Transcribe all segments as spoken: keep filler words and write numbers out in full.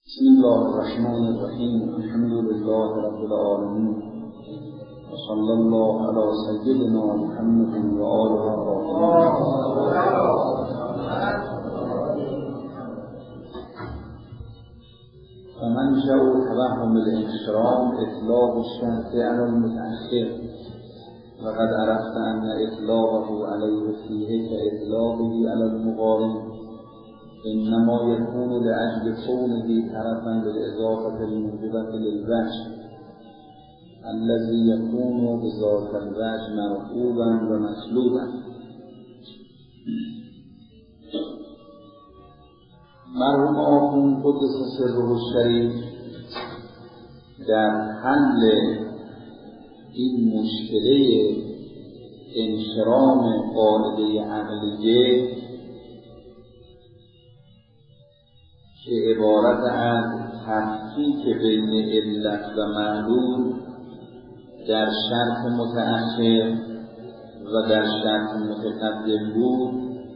بسم الله الرحمن الرحیم. الحمد لله رب العالمین و صلی الله علی سیدنا محمد و آله الطاهرین. فمنشأ توهم الانشرام اطلاق الشرط علی المتأخر وقد عرفت ان اطلاقه علیه فیه كاطلاقه علی المقارن انما يكون لاجل كونه طرفا للاضافه الموجبه للوجه الذي يكون بذات الوجه مرغوبا و مطلوبا. مرحوم آخوند قدس سره الشریف در حل این مشکله انشرام قاعده عقلیه که عبارت از تفکیک بین علت و معلول در شرط متأخر و در شرط متقدم بود،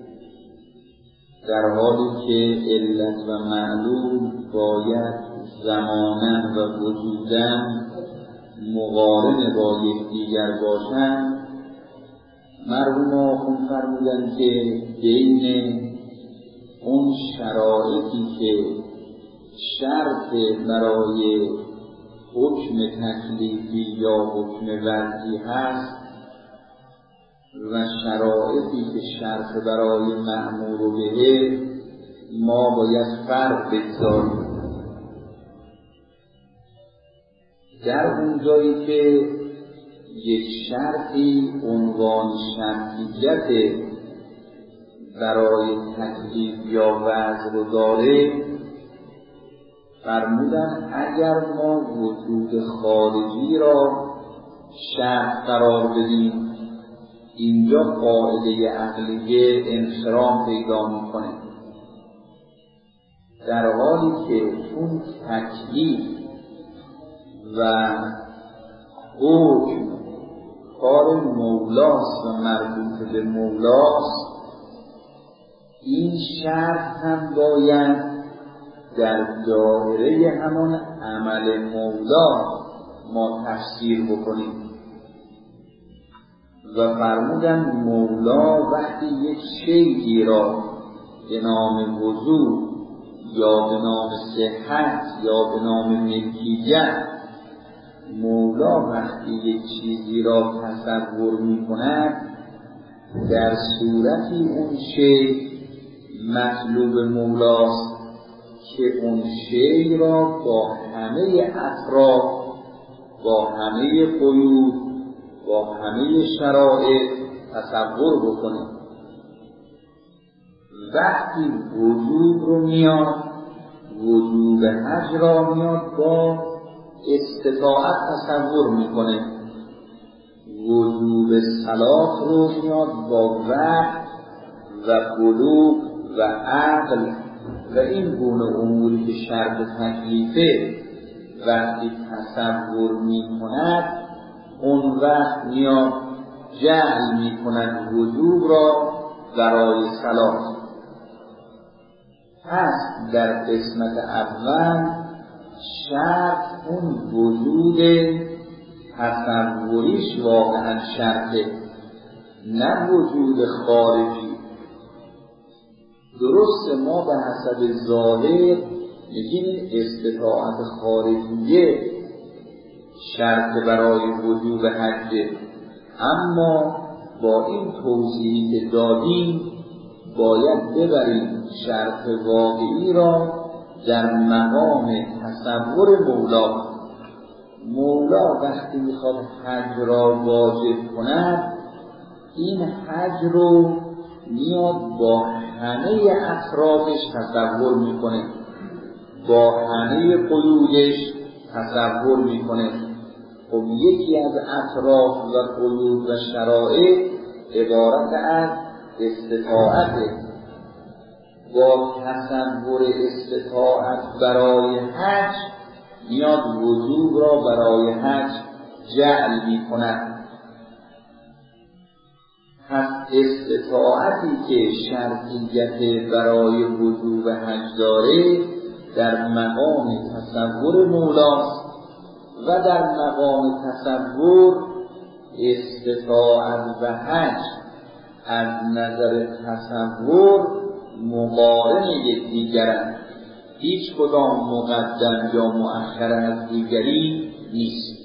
در حالی که علت و معلول باید زمانا و وجودا مقارن با یکدیگر باشند، مرحوم آخوند فرمودند که بین اون شرایطی که شرط برای حکم تکلیفی یا حکم وضعی هست و شرایطی که شرط برای مأمور به ما باید فرق بگذاریم. در اون جایی که یک شرطی عنوان شرطیت برای تکلیف یا وضع رو داره، فرمودن اگر ما وجود خارجی را شرط قرار بدیم، اینجا قاعده عقلیه انشرام پیدا میکنه، در حالی که چون تکلیف و حکم کار مولاست و مربوط به مولاست، این شرط هم باید در دایره همان عمل مولا ما تفسیر بکنیم. و فرمودن مولا وقتی یک شیئی را به نام وجود یا به نام صحت یا به نام ملکیت، مولا وقتی یک چیزی را تصور می کند، در صورتی اون شیء مطلوب مولاست که اون شیء را با همه اطراف، با همه قیود، با همه شرایط تصور بکنه. وقتی وجود رو میاد، وجود حج را میاد با استطاعت تصور میکنه، وجود صلاح رو میاد با وحی و بلوغ و عقل و این گونه اموری که شرط تکلیفه وقتی تصور می کند، اون وقت میاد جعل می کند وجوب را برای صلاح. پس در قسمت اول شرط اون وجود تصوریش واقعا شرطه، نه وجود خارجی. درست ما به حسب ظاهر میگیم استطاعت خارجیه شرط برای وجوب حجه، اما با این توضیحی که دادیم باید ببریم شرط واقعی را در مقام تصور مولا. مولا وقتی میخواد حج را واجب کند، این حج رو میاد با همه اطرافش تصور میکنه، با همه قیودش تصور میکنه. خب یکی از اطراف و قیود و شرایط عبارت از استطاعته. با تصور استطاعت برای حج میاد وجوب را برای حج جعل میکند. پس استطاعتی که شرطیت برای وجوب حج داره در مقام تصور مولاست و در مقام تصور استطاعت و حج از نظر تصور مقارن یکدیگرند، هیچ کدام مقدم یا مؤخر از دیگری نیست.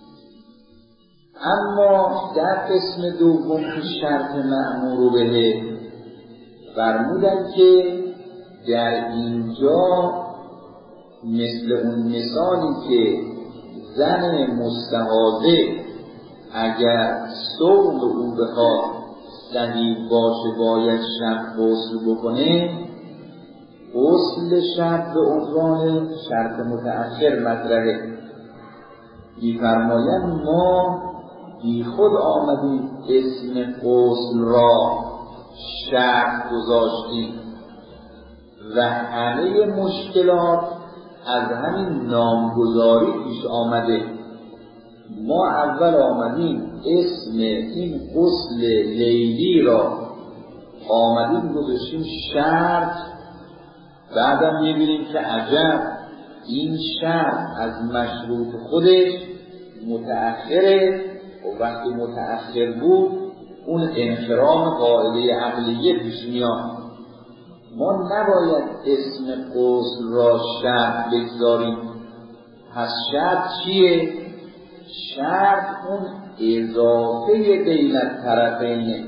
اما در قسم دوم که شرط مأمور به فرمودن که در اینجا مثل اون مثالی که زن مستحاضه اگر صوم او بخواد صحیح باشه باید شب غسل بکنه، غسل شب به عنوان شرط متأخر مطرحه. می‌فرمایند ما بی خود آمدیم اسم غسل را شرط گذاشتیم و همه مشکلات از همین نامگذاری پیش آمده. ما اول آمدیم اسم این غسل لیلی را آمدیم گذاشتیم شرط، بعدم می‌بینیم که عجب این شرط از مشروط خودش متأخره و وقتی متأخر بود اون انخرام قاعده عقلیه پیش میاد. ما نباید اسم غسل را شرط بگذاریم. پس شرط چیه؟ شرط اون اضافه بین الطرفینه.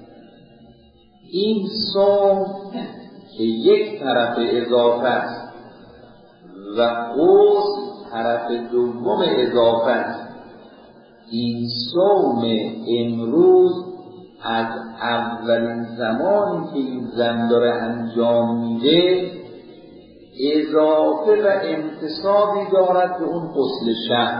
این صوم که یک طرف اضافه است و غسل طرف دوم اضافه است. این صوم امروز از اولین زمانی که این زن داره انجام میده اضافه و انتصابی دارد به اون غسل شب.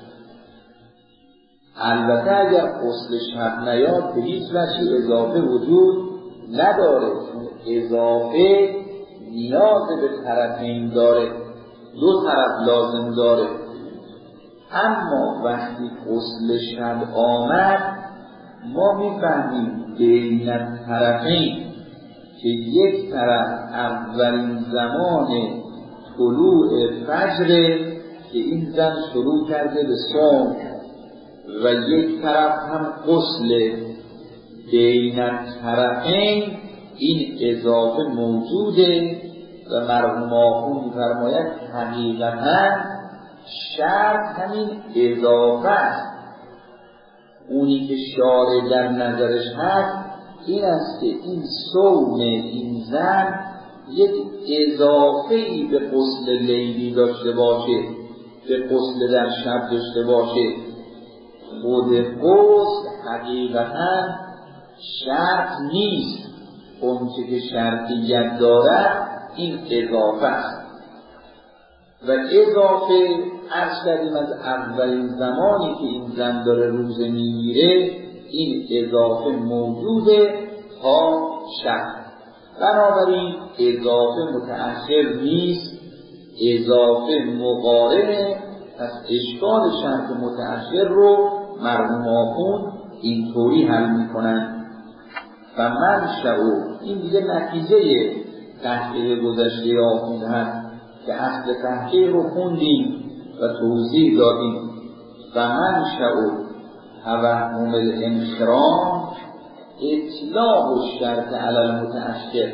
البته اگر غسل شب نیاد به هیچ وجه اضافه وجود نداره، چون اضافه نیاز به طرفین داره، دو طرف لازم داره. اما وقتی غسل شب آمد ما میفهمیم بین طرفین که یک طرف اولین زمان طلوع فجر که این زن شروع کرده به صوم و یک طرف هم غسل. بین طرفین این اضافه موجوده و مرحوم آخوند می‌فرماید حقیقتاً شرط همین اضافه است. اونی که شارع در نظرش هست این است که این صوم این زن یک اضافه‌ای به غسل لیلی داشته باشه، به غسل در شب داشته باشه. خود غسل حقیقتاً شرط نیست، اون که شرطیت دارد این اضافه است. و اضافه عرض کردیم از اولین زمانی که این زن داره روزه میگیره این اضافه موجوده تا شب. بنابراین اضافه متأخر نیست، اضافه مقارنه. پس اشکال شرط متأخر رو مرحوم آخوند اینطوری حل میکنن. و منشأ این دیگه نتیجه تحقیق گذشته آخوند هست که اصل تحقیق رو خوندیم و توضیح دادیم. و منشأ توهم الانخرام اطلاق الشرط علی المتأخر.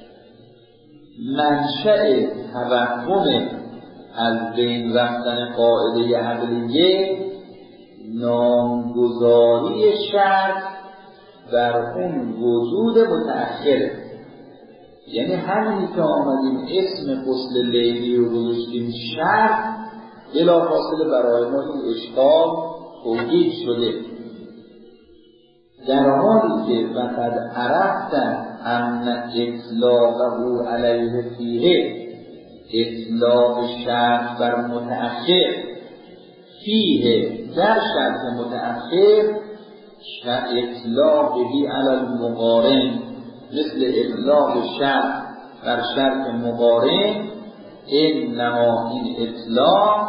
منشأ توهم از بین رفتن قاعده عقلیه نامگذاری شرط در اون وجود متأخره. یعنی همینی که آمدیم اسم غسل لیلی رو گذاشتیم شرط، بلافاصله برای ما این اشکال توجیه شده. در حالی که وقد عرفتن ان اطلاقه علیه فیه اطلاق شرط بر متأخر فیه در شرط متأخر اطلاقه علی المقارن مثل اطلاق شرط بر شرط مقارن. انما این اطلاق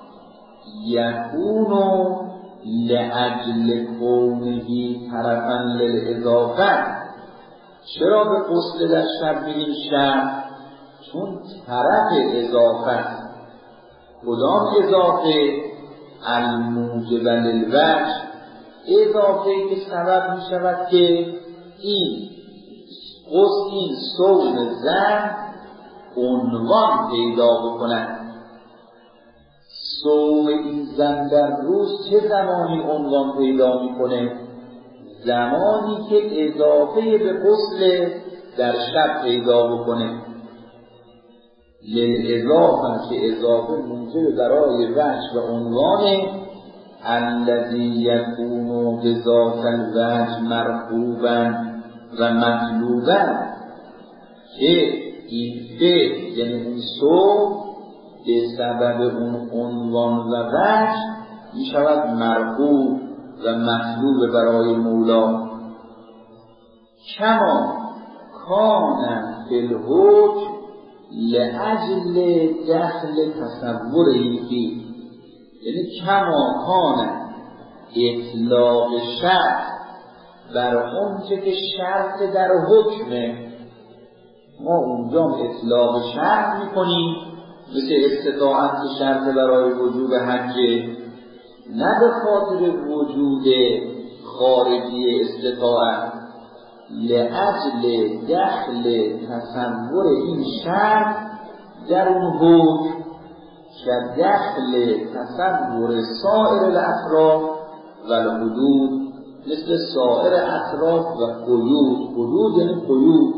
یکون لأجل کونه طرفا للاضافه. چرا به غسل در شب میگیم شرط؟ چون طرف اضافه، کدام اضافه؟ الموجب للوجه، اضافه که سبب می شود که این قصد این صوم زن عنوان پیدا بکنند. صوم این زن در روز چه زمانی عنوان پیدا میکنه؟ زمانی که اضافه به غسل در شب پیدا بکنه. للاضافه که اضافه موجب برای وجه و عنوان الذی یکون بذات الوجه مرغوبا و مطلوبا، که این فعل یعنی این صوم به سبب اون عنوان و وجه می شود مرغوب و مطلوب برای مولا. کما کان فی الحکم لأجل دخل تصوره فی، یعنی کما کان اطلاق شرط بر اون چه که شرط در حکمه. ما اونجا اطلاق شرط میکنیم مثل استطاعت شرط برای وجوب حج، نه به خاطر وجود خارجی استطاعت، لأجل دخل تصور این شرط در اون حکم که دخل تصور سایر الاطراف و الحدود، مثل سایر اطراف و قیود. قیود یعنی قیود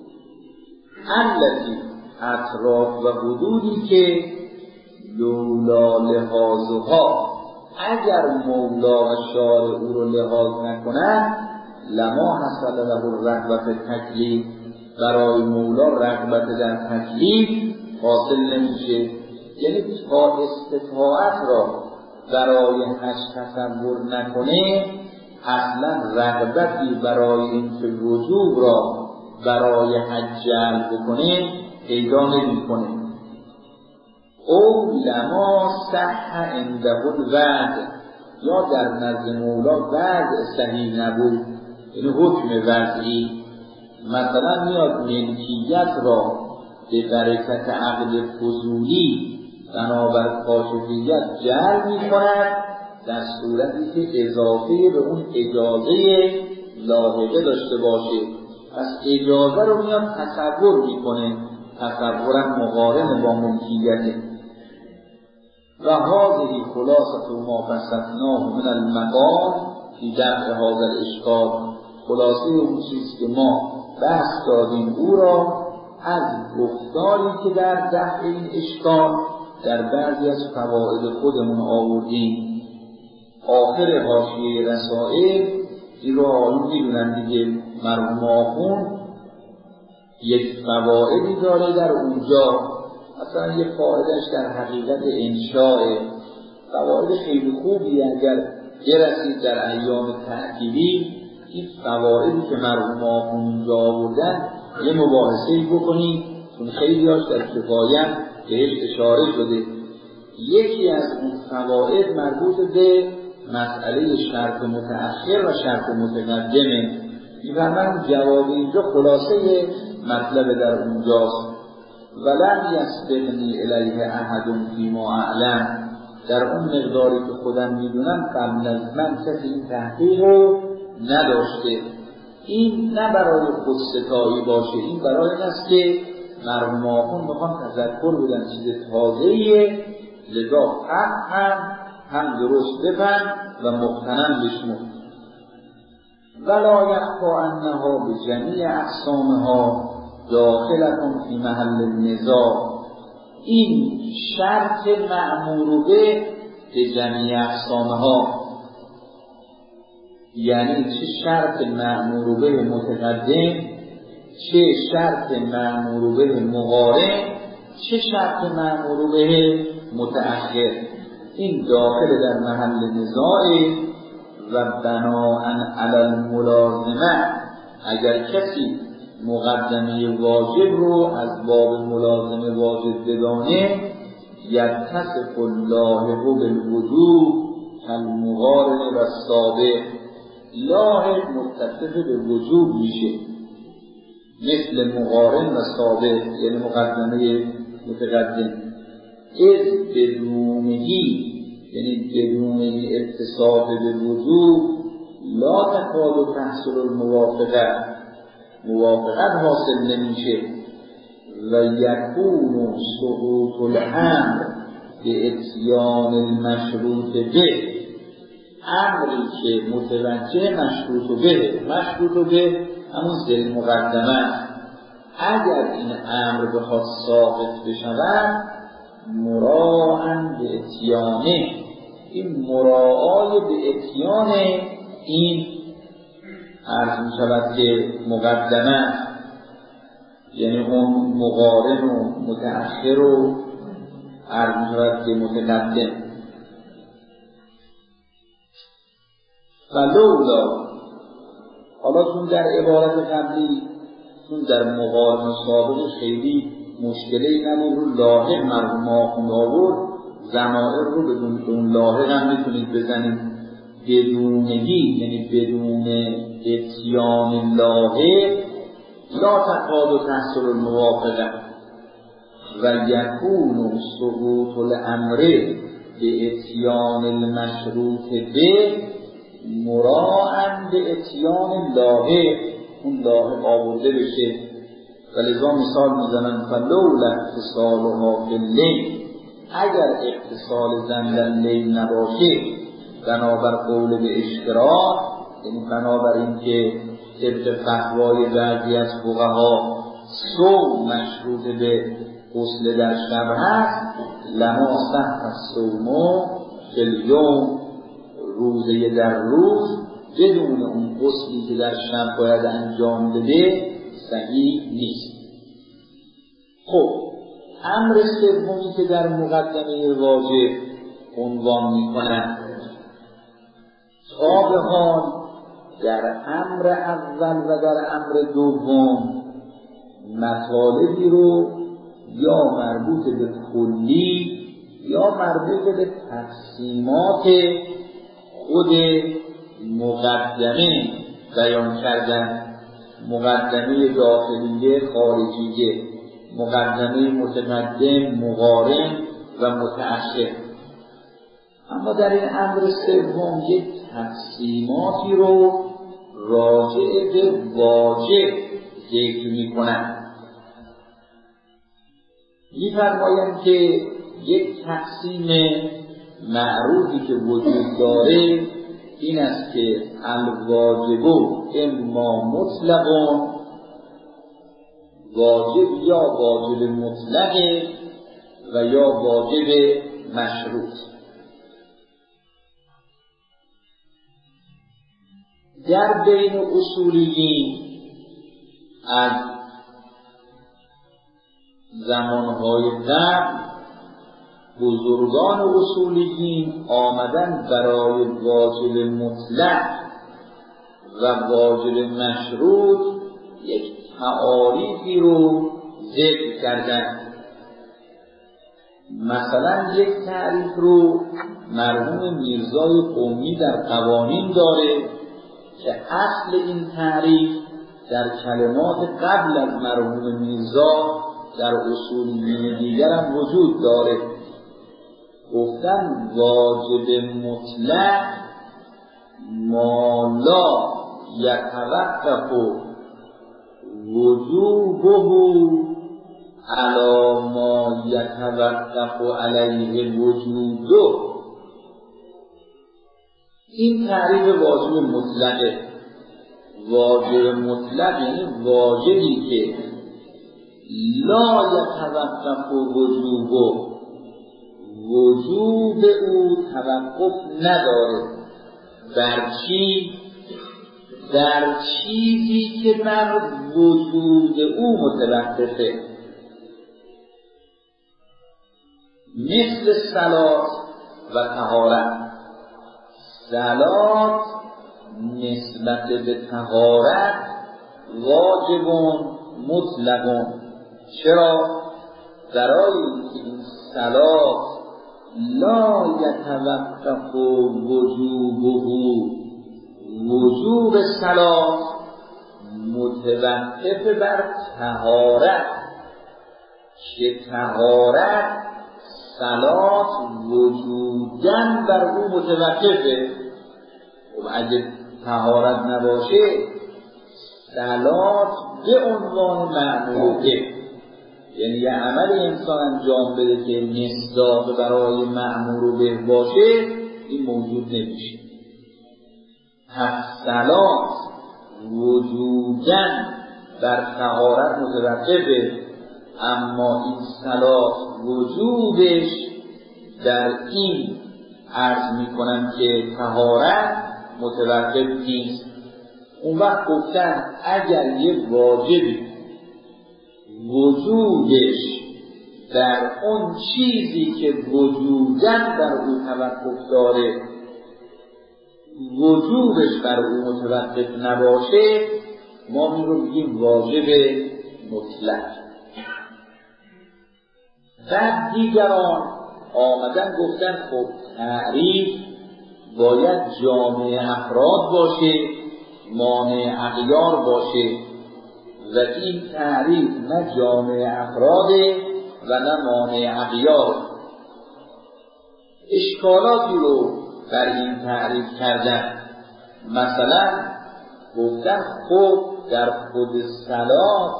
التي اطراف و حدودی که لولا لحاظها، اگر مولا و شارع او رو لحاظ نکنند، لما حصل له الرغبت تکلیف، برای مولا رغبت در تکلیف حاصل نمیشه. یعنی تا استطاعت را برای حج تصور نکنه، اصلا رغبتی برای اینکه وجوب را برای حج جلب بکنه پیدا نمی‌کنه. او لما صح عنده الوضع، یا در نزد مولا وضع صحیح نبود، یعنی حکم وضعی. مثلا میاد ملکیت را به برکت عقد فضولی بنابر کاشفیت جلب می‌کند، در صورتی که اضافه به اون اجازه لاحقه داشته باشه. پس اجازه رو میاد تصور میکنه، تصورا مقارن با ملکیته. و هذه خلاصه ما بسطناه من المقال فی دفع هذا الاشکال، خلاصه اون چیزی که ما بحث دادیم او را از گفتاری که در دفع این اشکال در بعضی از فواید خودمون آوردیم. آخر حاشیه رسائل این رو آیون میدونن دیگه، مرحوم آخون یک فوایدی داره در اونجا، اصلا یک فایدهش در حقیقت انشاء، فواید خیلی خوبی اگر برسید در ایام تعطیلی این فوایدی که مرحوم آخون اونجا آوردن یه مباحثه‌ای بکنید، چون خیلی هاش در کفایت بهش اشاره شده. یکی از اون فواید مربوط به مسئله شرط متأخر و شرط متقدمه. می‌فرمایند جواب اینجا خلاصه مطلب در اونجاست. ولم یسبقنی الیه احد فیما اعلم، در اون مقداری که خودم میدونم قبل از من کسی این تحقیق رو نداشته. این نه برای خودستایی باشه، این برای این است که مرحوم آخوند میخوان تذکر بدن چیز تازه‌ایه، لذا هم هم هم درست بفهم و مقتنم بشمون. ولا یخفی انها بجمیع اقسامها داخلة فی محل النزاع، این شرط مأمور به به جمیع اقسامها، یعنی چه شرط مأمور به متقدم، چه شرط مأمور به مقارن، چه شرط مأمور به متأخر، این داخل در محل نزاع. و بناءً علی الملازمه، اگر کسی مقدمه واجب رو از باب ملازمه واجب بدانه، یتصف اللاحق بالوجوب کالمقارن و السابق، لاحق متصف به وجوب میشه. مثل مقارن و سابق، یعنی مقدمه متقدم. از بدونهی، یعنی بدون اتصاف به وجود، لا تکاد تحصل الموافقه، موافقت حاصل نمیشه. و یکون سقوط الامر به اتیان المشروط به، امری که متوجه مشروط به، مشروط به همون ذل مقدمه، اگر این امر بخواد ساقط بشود مراعاً به اتیانه، این مراعای به اتیان این عرض می شود که مقدمه، یعنی اون مقارن و متأخر و عرض می شود که متقدم. فلولا، حالا چون در عبارت قبلی، چون در مقارن سابق خیلی مشکلی نبود، رو لاحق مرحوم آخوند آورد، ضمائر رو بدون اون لاحق هم میتونید بزنید. بدونهی یعنی بدون اتیان لاحق لا تکاد تحصل الموافقه و یکون سقوط الامر به اتیان المشروط به مراعاً به اتیان لاحق، اون لاحق آورده بشه. ولذا مثال میزنن فلولا اتصالها فی اللیل، اگر اتصال زن در لیل نباشه بنابر قول به اشتراک، یعنی بنابر این که طبق فتوای بعضی از فقها صوم مشروط به غسل در شب هست، لما صح الصوم فی الیوم، روزه در روز بدون اون غسلی که در شب باید انجام بده صحیح نیست. خب امر سومی که در مقدمه واجب عنوان می‌کنند، تا به حال در امر اول و در امر دوم مطالبی رو یا مربوط به کلی یا مربوط به تقسیمات خود مقدمه بیان کردن. مقدمه داخلیه، خارجیه، مقدمه متقدم، مقارن و متأخر. اما در این امر سوم یک تقسیماتی رو راجع به واجب ذکر می‌کنند. می‌فرمایند که یک تقسیم معروفی که وجود داره این است که الواجب اما مطلق، واجب یا واجب مطلق و یا واجب مشروط. در بین اصولیین از زمانهای قبل بزرگان اصولیین آمدن برای واجب مطلق و واجب مشروط یک تعاریفی رو ذکر کردن. مثلا یک تعریف رو مرحوم میرزای قمی در قوانین داره که اصل این تعریف در کلمات قبل از مرحوم میرزا در اصولیین دیگر هم وجود داره. گفتن واجب مطلق ما لا یتوقف وجوبه علی ما یتوقف علیه وجوده. این تعریف واجب مطلقه. واجب مطلق یعنی واجبی که لا یتوقف وجوبه، وجوب او توقف نداره. در چی؟ در چیزی که بر وجود او متوقفه، مثل صلات و طهارت. صلات نسبت به طهارت واجبون مطلقون. چرا؟ برای اینکه این صلات لا یتوقف وجوبه، وجوب صلات متوقف بر طهارت که طهارت صلات وجودن بر او متوقفه. خب اگه طهارت نباشه صلات به عنوان معموله، یعنی یه عمل انسان انجام بده که مصداق برای معمول به باشه، این موجود نمیشه. پس صلات وجودن بر طهارت متوقفه، اما این صلات وجودش در این عرض میکنم که طهارت متوقف نیست. اون وقت گفتن اگر یه واجبی وجودش در اون چیزی که وجودن بر او توقف داره وجوبش بر او متوقف نباشه، ما این رو بگیم واجب مطلق. بعد دیگران آمدن گفتن خب تعریف باید جامع افراد باشه، مانع اغیار باشه، و این تعریف نه جامع افراده و نه مانع اغیار. اشکالاتی رو بر این تعریف کردن. مثلا گفتن خب در خود صلات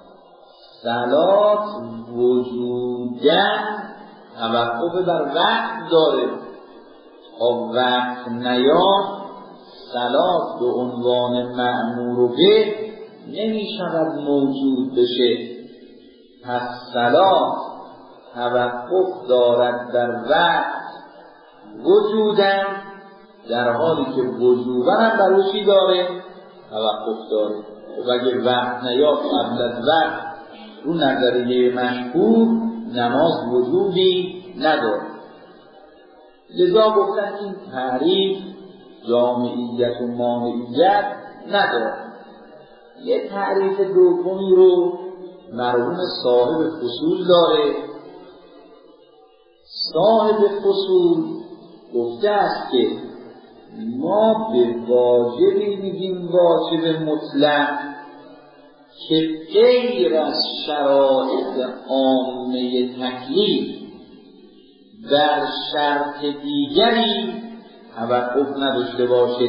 صلات وجودن توقف بر وقت داره. تا وقت نیاد صلات به عنوان مأمور به نمی شود موجود بشه. پس صلات توقف دارد در وقت وجودن، در حالی که وجوبن هم بر چی داره؟ توقف داره. و اگر وقت نیاد قبل از وقت رو نظریه مشهور نماز وجودی نداره. لذا گفتن این تعریف جامعیت و مانعیت نداره. یه تعریف دومی رو مرحوم صاحب فصول داره. صاحب فصول گفته است که ما به واجبی میگیم واجب مطلق که غیر از شرایط عامه تکلیف در شرط دیگری توقف نداشته باشه.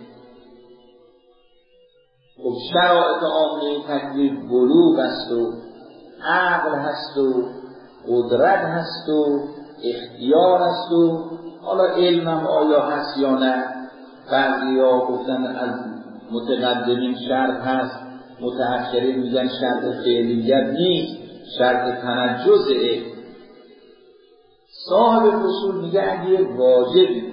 خب شرایط عامه تکلیف بلوغ است و عقل هست و قدرت هست و اختیار است و حالا علم هم آیا هست یا نه. بعضی ها گفتن از متقدمین شرط هست، متأخرین میگن شرط فعلیت نیست، شرط تنجزه. صاحب فصول میگه اگه واجبی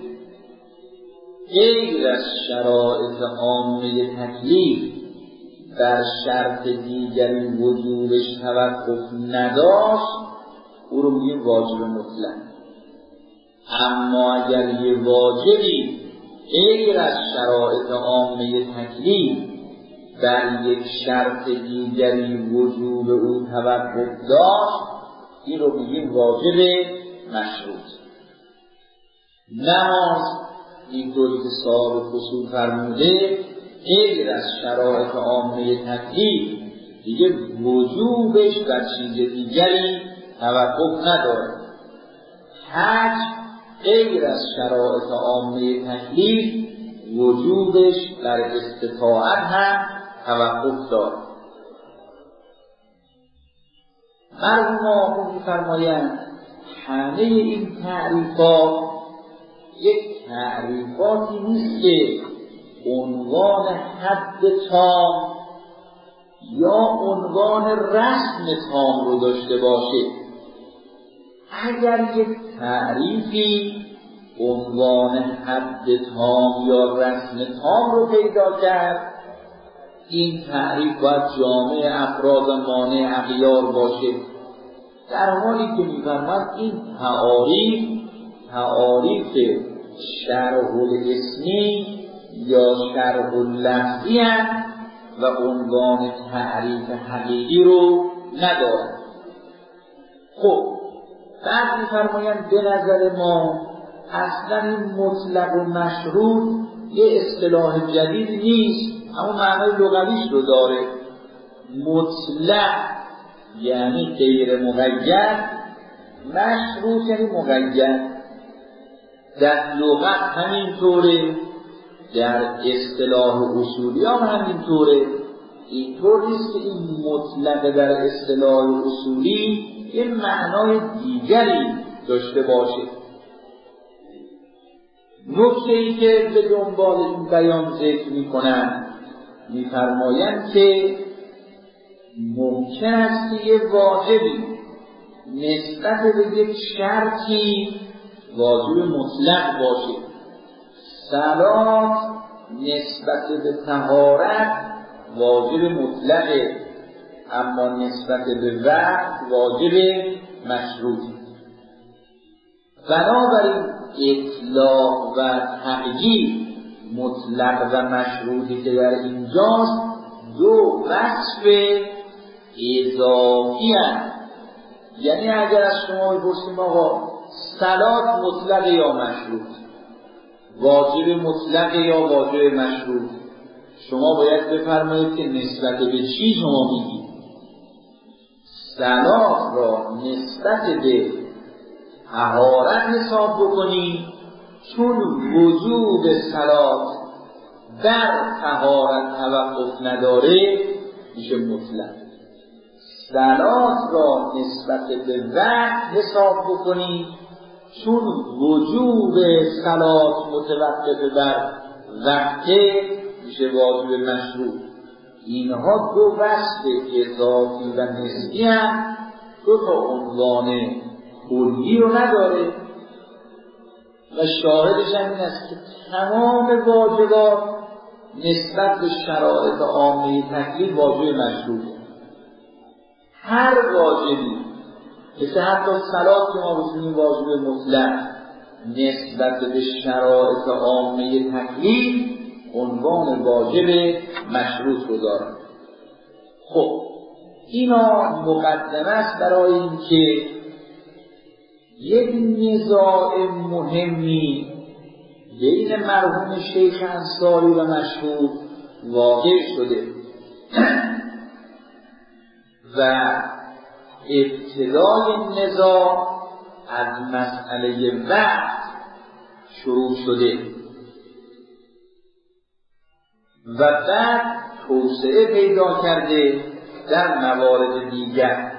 غیر از شرایط عامه تکلیف در شرط دیگری وجودش توقف نداشت، او رو میگیم واجب مطلق. اما اگر یه واجبی غیر از شرایط عامه تکلیف در یک شرط دیگری وجود او توقف داشت، این رو میگیم واجب مشروط. نماز اینطوری که صاحب فصول فرموده غیر از شرایط عامه تکلیف دیگه وجوبش در چیز دیگری توقف نداره. حج غیر از شرایط عامه تکلیف وجوبش در استطاعت هم توقف داره. مرحوم آقا می‌فرمایند همه این تعریفات یک تعریفاتی نیست که عنوان حد تام یا عنوان رسم تام رو داشته باشه. اگر یک تعریفی عنوان حد تام یا رسم تام رو پیدا کرد، این تعریف باید جامع افراد و مانع اغیار باشه. در حالی که می‌فرماید این تعاریف تعاریف شرح الاسمی یا شرح اللفظی هست و عنوان تعریف حقیقی رو نداره. خب بعد می‌فرمایند به نظر ما اصلا این مطلق و مشروط یه اصطلاح جدید نیست، اما معنای لغویش رو داره. مطلق یعنی غیر مقید، مشروط یعنی مقید. در لغت همینطوره، در اصطلاح اصولی هم همینطوره. اینطور نیست که این مطلق در اصطلاح اصولی یه معنای دیگری داشته باشه. نکته ای که به دنبال این بیان ذکر میکنن، میفرمایند که ممکن است که یه واجبی نسبت به یک شرطی واجب مطلق باشه. صلات نسبت به طهارت واجب مطلقه، اما نسبت به وقت واجب مشروط. بنابراین اطلاق و تغییر مطلق و مشروطی که در اینجاست دو وصف اضافی هست. یعنی اگر از شما بپرسیم آقا صلات مطلق یا مشروط، واجب مطلق یا واجب مشروط، شما باید بفرمایید که نسبت به چی شما میگید. صلات را نسبت به طهارت حساب بکنید، چون وجوب صلات در طهارت توقف نداره میشه مطلق. صلات را نسبت به وقت حساب بکنید، چون وجوب صلات متوقف بر وقته میشه واجب مشروط. اینها دو وصف اضافی و نسبی هم، دو تا عنوان کلی رو نداره. و شاهدش هم این است که تمام واجبات نسبت به شرایط عامه تکلیف واجب مشروطه. هر واجبی مثل حتی صلات که ما بسیاریم واجب مطلق نسبت به شرایط عامه تکلیف عنوان واجب مشروط رو دارن. خب اینا مقدمه است برای اینکه یک نزاع مهمی بین مرحوم شیخ انصاری و مشهور واقع شده و ابتدای نزاع از مسئله وقت شروع شده و بعد توسعه پیدا کرده در موارد دیگر.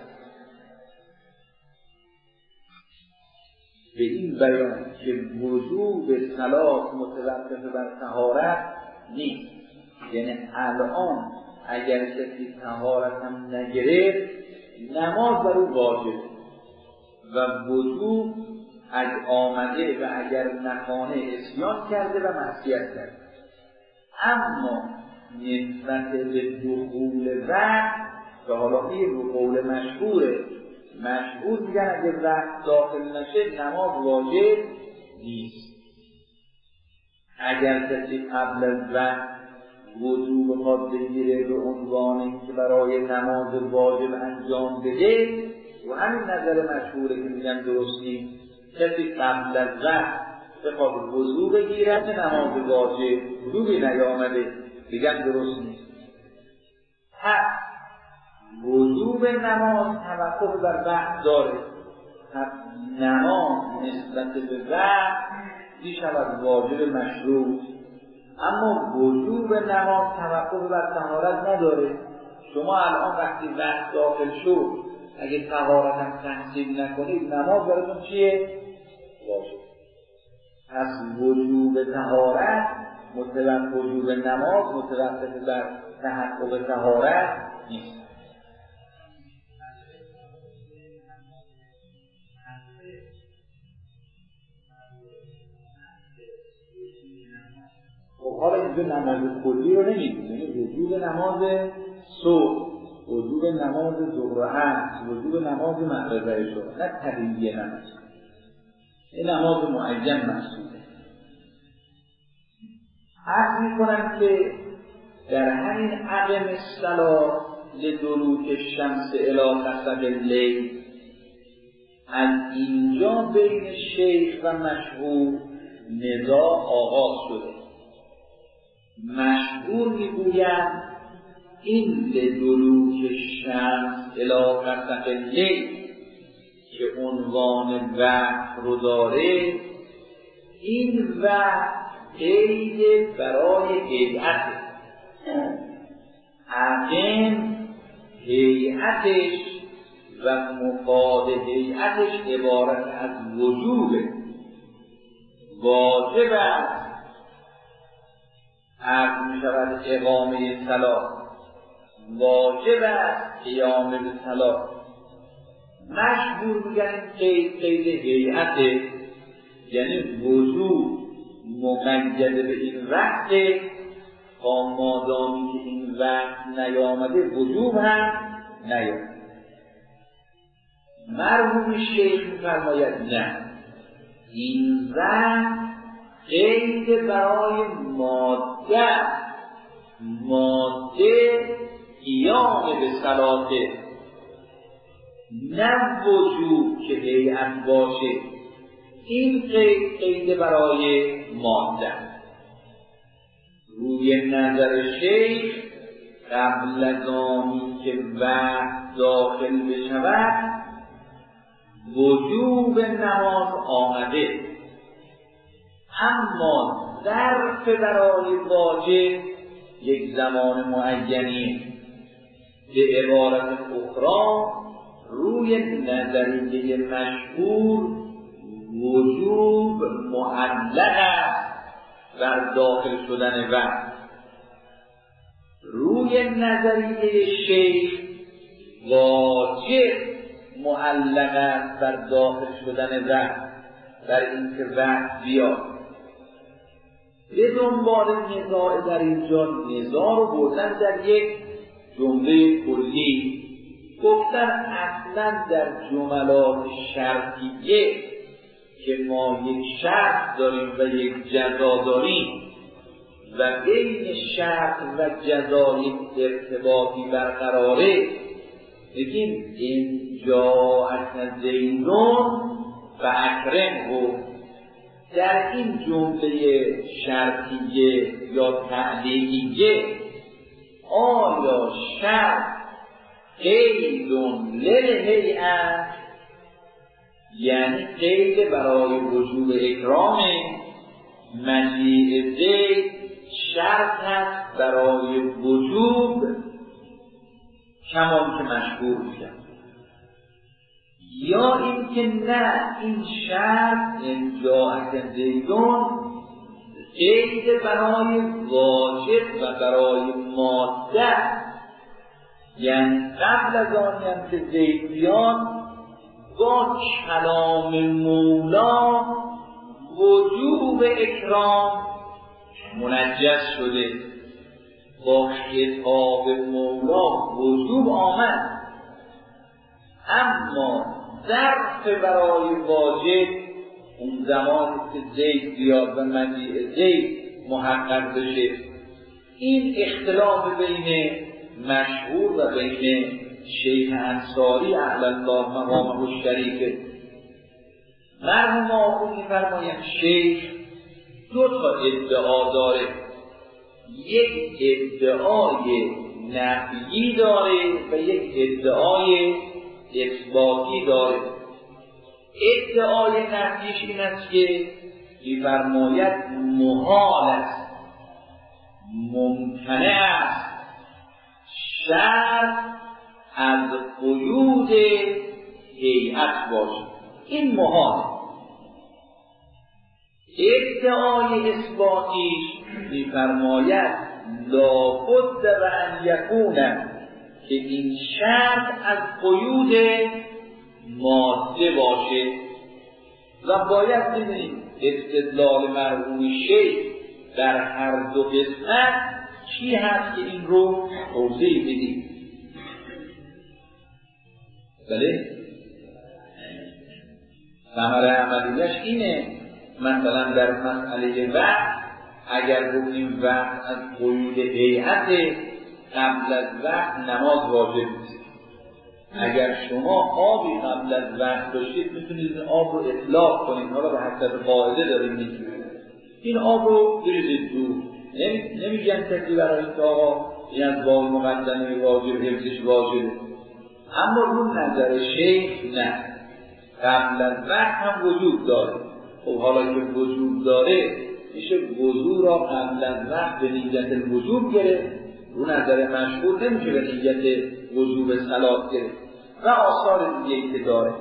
به این بیان که وجوب صلات متوقف بر طهارت نیست، یعنی الان اگر کسی طهارت هم نگرفت نماز بر او واجب و وجوب از آمده و اگر نخانه اسیان کرده و معصیت کرده. اما نسبت به دخول وقت که حالا این رو قول مشهوره، مشهور میگن اگر وقت داخل نشه نماز واجب نیست. اگر کسی قبل از وقت وجوب خواهد بگیره به عنوان که برای نماز واجب انجام بده و همین نظر مشهوره که میگن درست نیست. کسی قبل از وقت بخواد وضو بگیرد نماز واجب وضوی نیامده میگن درست نیست. پس وجوب نماز توقف بر وقت داره. پس نماز نسبت به وقت میشود واجب مشروط، اما وجوب نماز توقف بر طهارت نداره. شما الان وقتی وقت داخل شد اگه طهارت هم تحصیل نکنید نماز براتون چیه؟ واجب. پس وجوب طهارت متوقف وجوب نماز متوقف بر تحقق طهارت نیست. خب حالا اینجا نماز کلی رو نمیدونیم، یعنی وجوب نماز صبح، وجوب نماز ظهر و عصر، وجوب نماز مغرب و عشا، نه تقییدیه نماز. این نماز معین محسوبه. عرض میکنم که در همین عدم الصلاة لدلوک الشمس الی غسق اللیل از اینجا بین شیخ و مشهور نزاع آغاز شده. مشهور میگویند این لدلوک شمس الی غسق اللیل که عنوان وقت رو داره، این وقت قید برای هیئت عقیم، هیئتش و مفاد هیئتش عبارت از وجوبه، واجب است عقل می شود اقامه صلاة، واجب است قیام به صلاة. مشهور میگن قید قید هیئته، یعنی وجوب مقید به این وقت، تا مادامی که این وقت نیامده وجوب هم نیامده. مرحوم شیخ میفرماید نه، این وقت قید برای ماده، ماده قیام به صلاة، نه وجوب که هیئت باشه. این قید قید برای ماده. روی نظر شیخ قبل از آنی که وقت داخل بشود وجوب نماز آمده، اما ظرف برای واجب یک زمان معینی. به عبارت اخرى روی نظریه مشهور وجوب معلق است بر داخل شدن وقت. روی نظریه شیخ واجب معلق است بر داخل شدن وقت، بر اینکه وقت بیاد. به دنبال نزاع در اینجا، نزاع رو بردن در یک جمله کلی، گفتن اصلا در جملات شرطیه که ما یک شرط داریم و یک جزا داریم و بین شرط و جزا یک ارتباطی برقراره، بگیم این جاءک زیدون و اکرمه. در این جمله شرطیه یا تعلیلیه آیا شرط قیدون للهیئت، یعنی قید برای وجوب اکرام، مجیء زید شرط است برای وجوب کمان که مشهور میگن، یا اینکه نه، این شرط این جاءک زیدون قید برای واجب و برای ماده، یعنی قبل از آنی هم که زید بیاد با کلام مولا وجوب اکرام منجز شده، با خطاب مولا وجوب آمد، اما ظرف برای واجب اون زمانی که زید بیاد و مجیء زید محقق بشه. این اختلاف بین مشهور و بین شیخ انصاری اعلی الله مقامه الشریفه. مرحوم آخوند می‌فرمایند شیخ دو تا ادعا داره، یک ادعای نفیی داره و یک ادعای اثباتی داره. ادعای نفیش این است که می‌فرماید محال است، ممتنع است شرط از قیود هیئت باشه، این محال. ادعای اثباتیش می‌فرماید لابد و ان یکون، که این شرط از قیود ماده باشه. و باید ببینید استدلال مرحوم شیخ در هر دو قسمت چی هست که این رو توضیح بدید. بله ثمره عملیش اینه، مثلا در مسئله وقت اگر گفتیم وقت از قیود هیئت، قبل از وقت نماز واجب نیست. اگر شما آبی قبل از وقت داشتید میتونید این آب رو اطلاق کنید، حالا به حسب قاعده داریم میگیم این آب رو بریزید دور، نمیگن کسی برای اینکه آقا این از باب مقدمه واجب حفظش واجبه، اما رو نظر شیخ نه، قبل از وقت هم وجود داره. خب حالا که وجود داره میشه وضو را قبل از وقت به نیت الوجوب گرفت، رو نظر مشهور نمیشه به نیت وجوب صلات گرفت و آثار دیگه که داره.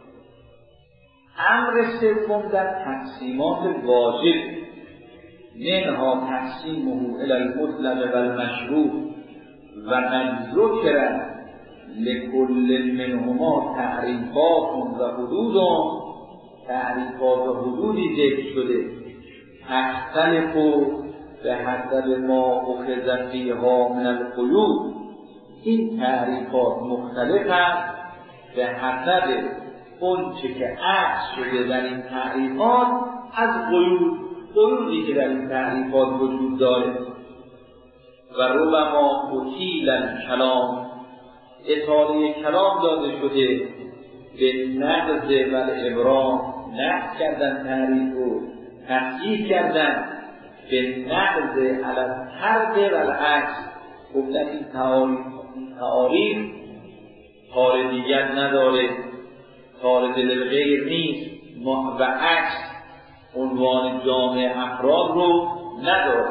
امر سوم در تقسیمات واجب، منها تقسیمه الی المطلق و المشروع و من ذکر لکل منهما تعریفات و حدود، تعریفات و حدودی ذکر شده تختلف به حسب ما اخذ فیها من القیود. این تعریفات مختلف است به حسب اون چه که عکس شده در این تعریفات از قیود، قیودی که در این تعریفات وجود داره. و ربما قتیل الکلام، اطاله کلام داده شده به نقض و الابرام، نقض کردن تعریف رو، تفسیر کردن به نقض علی الطرد و العکس، گفتن این تعاریف کار دیگر نداره، کار دل غیر نیست و عکس عنوان جامع افراد رو نداره.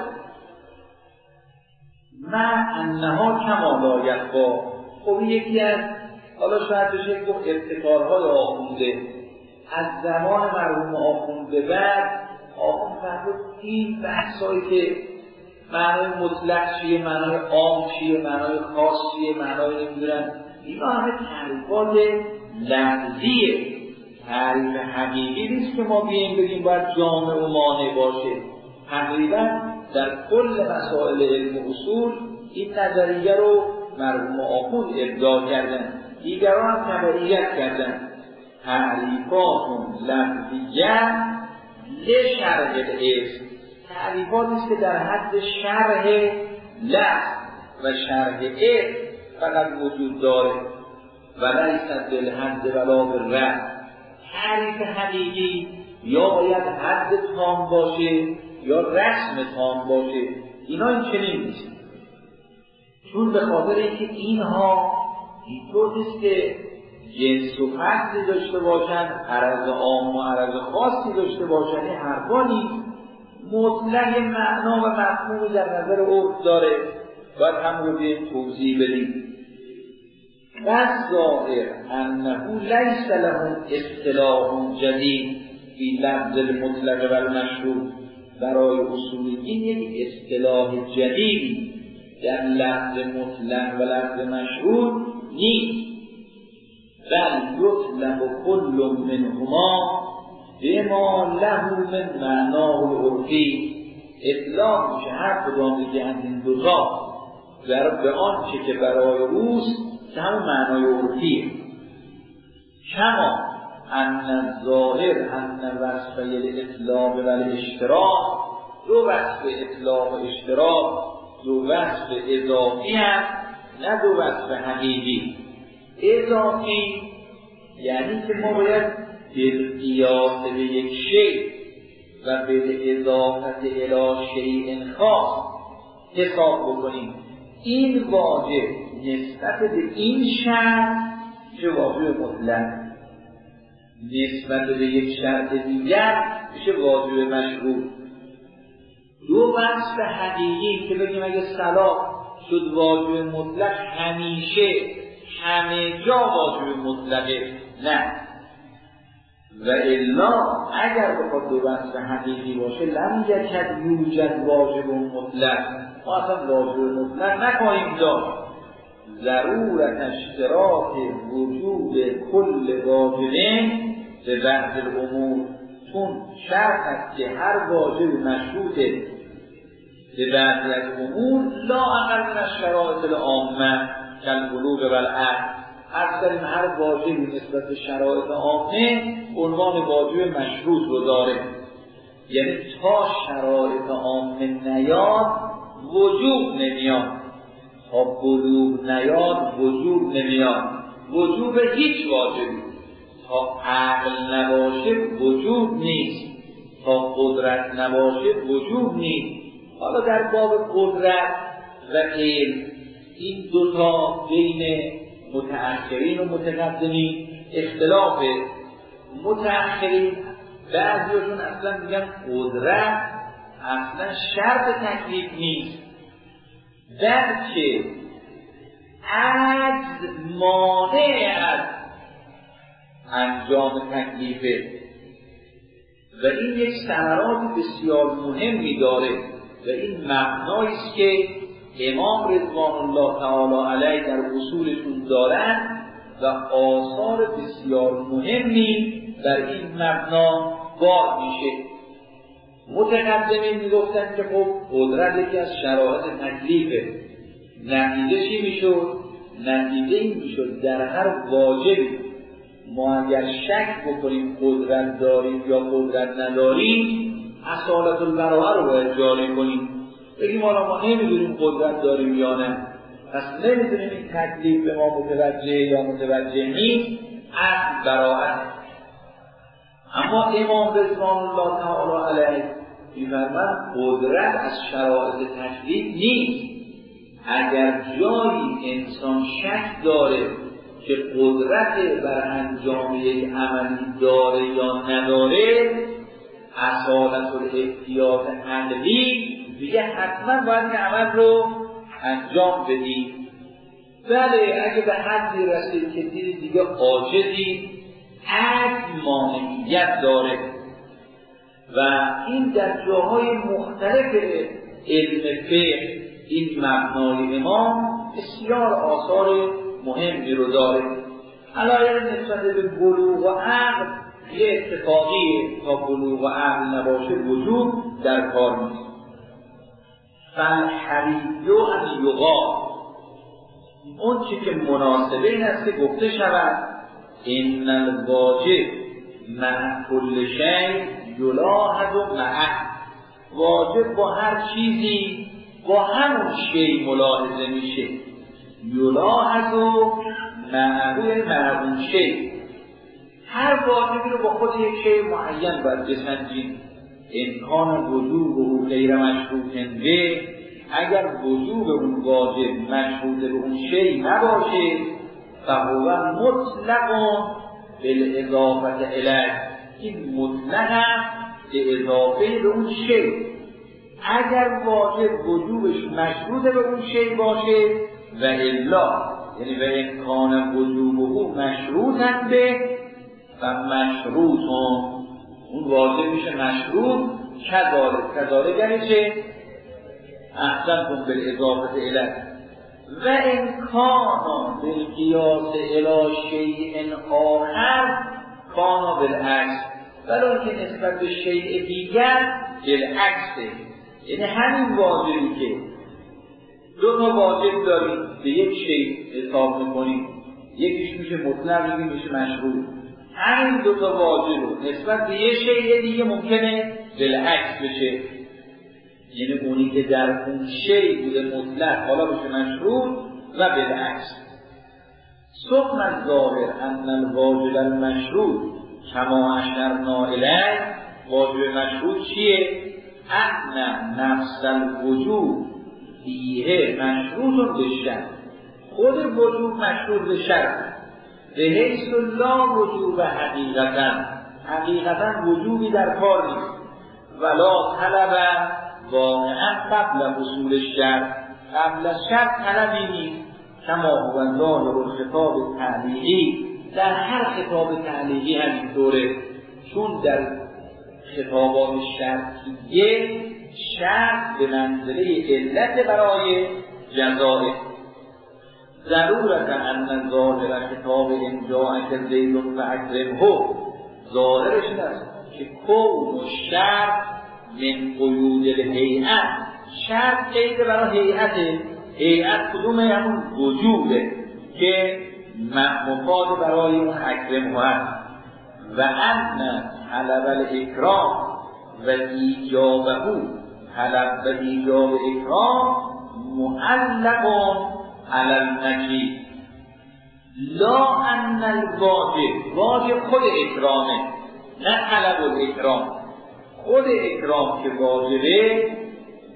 من انها کما لا یخفی، خب یکی از حالا شاید بشه گفت ابتکارهای آخونده از زمان مرحوم آخونده بعد، آخوند فرمود این بحثایی که معنای مطلق چیه، معنای عام چیه، معنای خاص چیه، معنای نمیدونن، اینا همه تعریفات لفظیه، تعریف حقیقی نیست که ما بیاییم بگیم باید جامع و مانع باشه. تقریبا در کل مسائل علم و اصول این نظریه رو مرحوم آخوند ابداع کردن، دیگران هم تبعیت کردن. تعریفات لفظیه لشرح الاسم، تعریفات است که در حد شرح لفظ و شرح اسم فقط وجود داره و لیست بالحد ولا بالرد. تعریف حقیقی یا باید حد تام باشه یا رسم تام باشه، اینا این چنین نیست، چون به خاطر اینکه اینها اینطور نیست که جنس و فصلی داشته باشن، عرض عام و عرض خاصی داشته باشن، این حرفا نیست، مطلق معنا و مفهومی در نظر عرف داره، باید هم رو به توضیح بدیم. و ظاهر انه لیس لهم اصطلاح جدید فی لفظ المطلق و المشروع، برای اصولیین یک اصطلاح جدیدی در لفظ مطلق و لفظ مشروع نیست، بل یطلق کل منهما بما له من معناه العرفی، اطلاق میشه هر کدام که از این دو تا در به آنچه که برای اوست که همون معنای عرفیه. کما ان الظاهر ان وصف الاطلاق و الاشتراک، دو وصف اطلاق و اشتراک دو وصف اضافی هست نه دو وصف حقیقی. اضافی یعنی که ما باید بالقیاس به یک شیء و به اضافت الی شیء خاص حساب بکنیم. این واجب نسبت به این شرط چه واجب مطلق، نسبت به یک شرط دیگر میشه واجب مشروع. دو وصف حقیقی که بگیم اگه صلاح شد واجب مطلق همیشه همه جا واجب مطلقه، نه. و الا اگر بخواد دو وصف حقیقی باشه لم یکد یوجد واجب مطلق، ما اصلا واجب مطلق نکنیم داشت. ضرورت اشتراک وجود کل واجبین به بعض الامور، چون شرط است که هر واجب مشروطه به بعضی از امور لا اقل من الشرایط العامه کالبلوغ والعقل. از داریم هر واجبی نسبت شرایط عامه عنوان واجب مشروط رو داره، یعنی تا شرایط عامه نیاد وجوب نمیاد، تا بلوغ نیاد وجوب نمیاد. وجوب هیچ واجبی تا عقل نباشه وجوب نیست، تا قدرت نباشه وجوب نیست، حالا در باب قدرت و علم این دوتا بین متأخرین و متقدمین اختلاف. متأخرین بعضیشون اصلا میگن قدرت اصلا شرط تکلیف نیست، بلکه عجز مانع از انجام تکلیفه و این یک ثمرات بسیار مهمی داره و این مبنایی است که امام رضوان الله تعالی علیه در اصولشون دارن و آثار بسیار مهمی بر این مبنا بار میشه. متقدمین میگفتن که خب قدرت یکی از شرایط تکلیفه. نتیجه چی میشد؟ نتیجه این میشد در هر واجبی ما اگر شک بکنیم قدرت داریم یا قدرت نداریم اصالت البراءه رو باید جاری کنیم. بگیم حالا ما نمیدونیم قدرت داریم یا نه، پس نمیدونیم این تکلیف به ما متوجه یا متوجه نیست، از براءه. اما امام رضوان الله تعالی علیه می‌فرماید قدرت از شرایط تکلیف نیست. اگر جایی انسان شک داره که قدرت بر انجام یک عملی داره یا نداره، اصالت الاحتیاط عقلی دیگه حتما باید این عمل رو انجام بدید. بله اگه به حدی رسید که دیدید دیگه عاجزی، عجز مانعیت داره و این در جاهای مختلف علم فقه این مبنای امام بسیار آثار مهمی رو داره. علایه نسبت به بلوغ و عقل یه اتفاقیه، تا بلوغ و عقل نباشه وجود در کار نیست. فالحریو ان یقال، اون چی که مناسبه این است که گفته شود ان الواجب مع کل شیء یلاحظ معه، واجب با هر چیزی با همون شی ملاحظه میشه. یلاحظ معه مع اون شی، هر واجبی رو با خود یک شی معین باید بسنجیم. امکان وجوب و غیر مشروط به، اگر وجوب اون واجب مشروط به اون شی نباشه فهو مطلق بالاضافه الیه، این مطلق به اضافه به اون شی. اگر واجب وجوبش مشروط به اون شی باشه و الا، یعنی به امکان وجوبه مشروطن به و مشروطون، اون واجب میشه مشروط. کذالک کذالک یعنی چه؟ احسن کن بالاضافه الیه و امکان بالقیاس الی شیء آخر کان بالعکس، ولی که نسبت به شیء دیگر بالعکسه. یعنی همین واجبی که دو تا واجب داریم به یک شیء حساب میکنیم، یکیش میشه مطلق یکی میشه مشروط، همین دو تا واجب رو نسبت به یک شیء دیگه ممکنه بالعکس بشه. یعنی اونی که در اون شیء بوده مطلق حالا بشه مشروط و بالعکس. ثم الظاهر ان الواجب المشروط کما اشرنا الیه، واجب مشروط چیه؟ ان نفس الوجوب فیه مشروط بشرط، خود وجوب مشروط به شرط، به حیث لا وجوب حقیقتا، حقیقتا وجوبی در کار نیست، ولا طلب واقعا قبل حصول شرط، قبل از شرط طلبی نیست. کما هو ظاهر الخطاب تعلیقی، در هر خطاب تعلیقی همینطوره، چون در خطابات شرطیه شرط به منزله علت برای جزائه. ضرورت ان ظاهر خطاب ان جاءک زید فاکرمه، ظاهرش این است که کون شرط من قیود الهیئه، شرط قید برای هیئته. هیئت کدومه؟ همون وجوده که مفاد برای اون اکرمه هست. و ان طلب الاکرام و ایجابه، طلب و ایجاب اکرام معلق علی المجید، لا ان الواجب، واجب خود اکرامه نه طلب الاکرام. خود اکرام که واجبه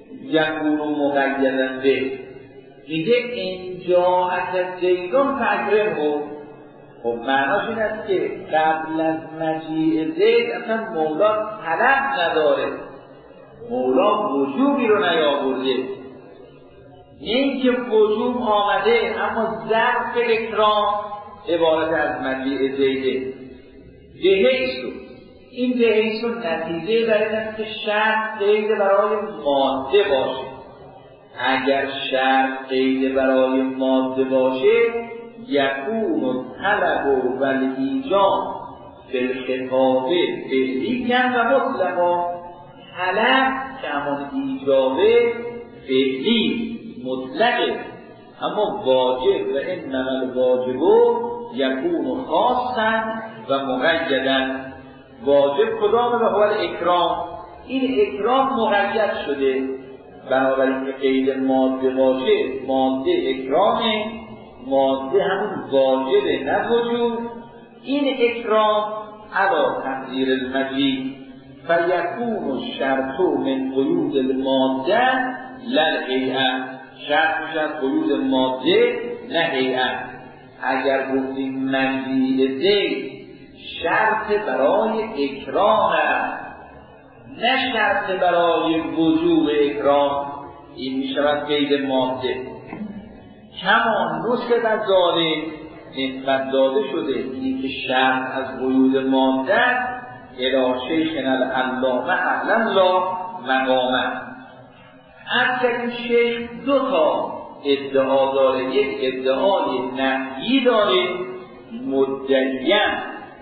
یکون مقیدن به، میگه اینجا از زیدون فاکرمه. خب معناش این است که قبل از مجیء زید اصلا مولا طلب نداره، مولا وجوبی رو نیاورده. این که وجوب آمده اما ظرف اکرام عبارت از مجیء زیده. دهیسو، این دهیسو نتیجه بر این است که شرط قید برای ماده باشه. اگر شرط قید برای ماده باشه یکون طلب و الایجاب بالخطاب فعلی کن و مطلقا. طلب که همان ایجابه فعلی مطلقه، اما واجب و انما الواجب یکون خاصا و مقیدا. واجب کدامه؟ و هو الاکرام. این اکرام مقید شده، بنابراین که قید ماده باشه ماده اکرامه، ماده همون واجبه نه وجوب. این اکرام علا تقدیر المجید فیکون الشرط من قیود الماده للهیئه. شرط میشه از قیود ماده نه هیئه. اگر گفتیم مجیء زید شرط برای اکرام است نه شرط برای وجوب اکرام، این میشود قید ماده. کمان نسخه در داده نسبت داده شده این که شرط از قیود ماده الی شیخنا العلامه اعلم لا مقامه. از که این شیخ دو تا ادعا داره، یک ادعای نفی داره مدعیم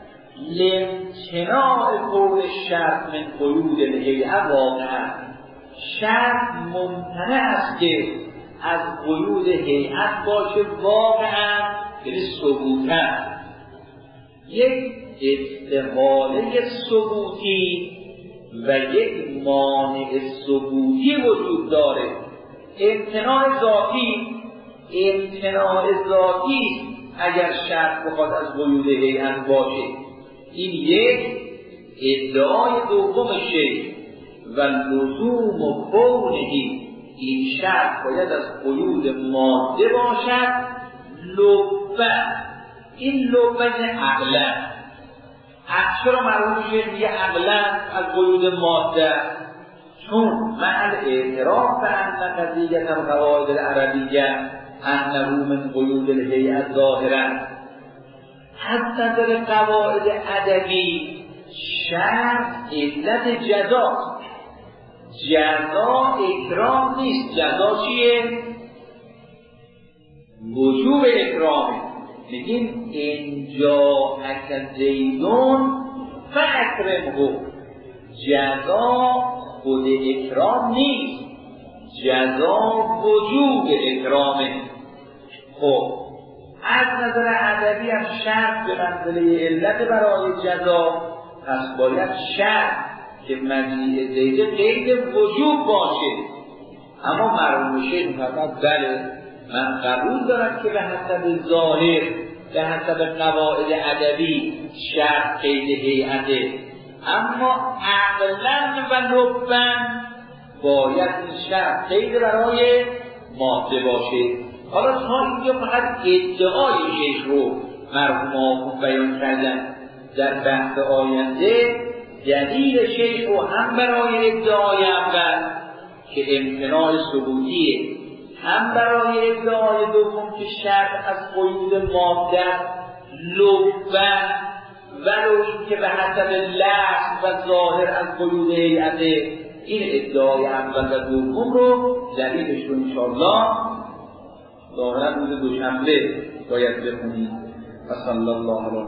لامتناع قول شرط من قیود الهیئه واقعا. شرط ممتنع است که از قیود هیئت باشه واقعا، یعنی ثبوتا. یک استحاله ثبوتی و یک مانع ثبوتی وجود داره. امتناع ذاتی امتناع ذاتی اگر شرط بخواد از قیود هیئت باشه. این یک ادعای دوم شیخ و لزوم و کونهی، این شرط باید از قیود ماده باشد. لبه، این لبه عقلا. چرا مرحوم شیخ میگه عقلا از قیود ماده؟ چون محل اعتراف به ان قضیت القواعد العربیه انه من قیود الهیئه ظاهرا. از نظر قواعد ادبی شرط علت جزاست. جزا اکرام نیست. جزا چیه؟ وجوب اکرامه. میگیم اینجا اک زیدون فاکرمه. جزا خود اکرام نیست، جزا وجوب اکرامه. خب از نظر ادبی هم شرط به منزله علت برای جزا، پس باید شرط که مجیء زیده قید وجوب باشه. اما مرحوم شیخ می‌فرماید بله من قبول دارم که به حسب ظاهر به حسب قواعد ادبی شرط قید هیئته، اما عقلاً و لباً باید این شرط قید برای ماده باشه. حالا تا اینجا فقط ادعای شیخ رو مرحوم آقا بیان کردن. در بحث آینده دلیل شیخ رو هم برای ادعای اول که امتناع ثبوتیه، هم برای ادعای دوم که شرط از قیود ماده لبن ولو این که به حسب لفظ و ظاهر از قیود هیئته. این ادعای اول و دوم رو دلیلش رو انشاءالله ظاهرا روز دوشنبه باید بخونید. و صلی الله علیه